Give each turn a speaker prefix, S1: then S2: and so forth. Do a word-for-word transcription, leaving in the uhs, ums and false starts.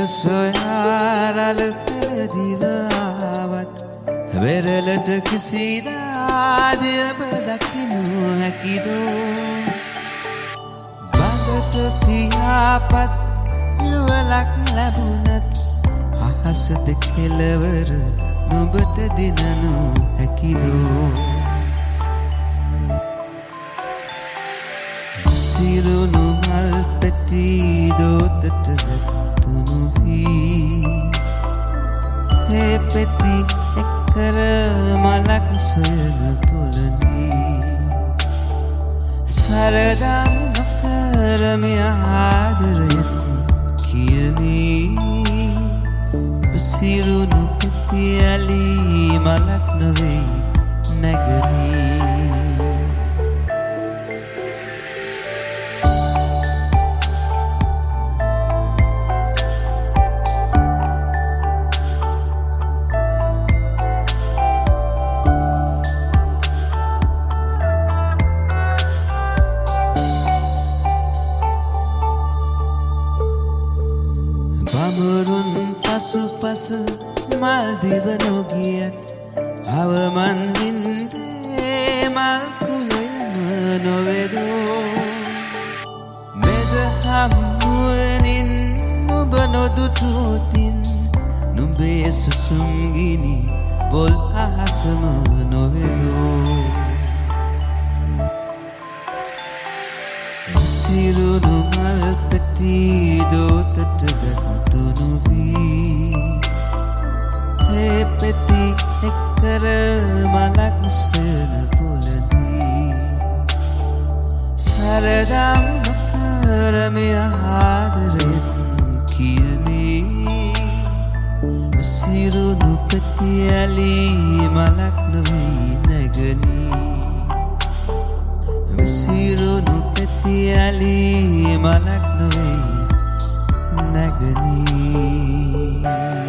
S1: සොයාරල පෙරදිලාවත් වෙරළට කිසිදාද ඔබ දකිනු හැකිදෝ බඳට පියාපත් යුවලක් ලැබුණත් අහසද කෙළවර නුඹට දිනනු හැකිදෝ සිරුණු මල් පැති දෝතට ගත්තුනු වී ඒ පැති එක්කර මලක් සොයන පොළනී සරදම් නොකරම ආදරයෙන් කියමී සිරුණු පැති ඇලි මලක් නොවෙයි නැගනී බමුරුන් පසු පස මල් දිව නොගියත් අවමන් වින්දේ මල් කුලයම නොවෙදෝ මෙද හමුවනින් නුඹ නොදුටුවතින් නුඹේ සුසුම්ගිනි බොල් අහසම නොවෙදෝ සිරුණු මල් පැති දෝතට ගත්තුනු වී ඒ පැති එක්කර මලක් සොයන පොළදී සරදම් නොකරම ආදරයෙන් කියමී සිරුණු පැති ඇලි මලක් නොවෙයි නැගනී සිරුණු පැති ඇලි මලක් නොවෙයි නැගනී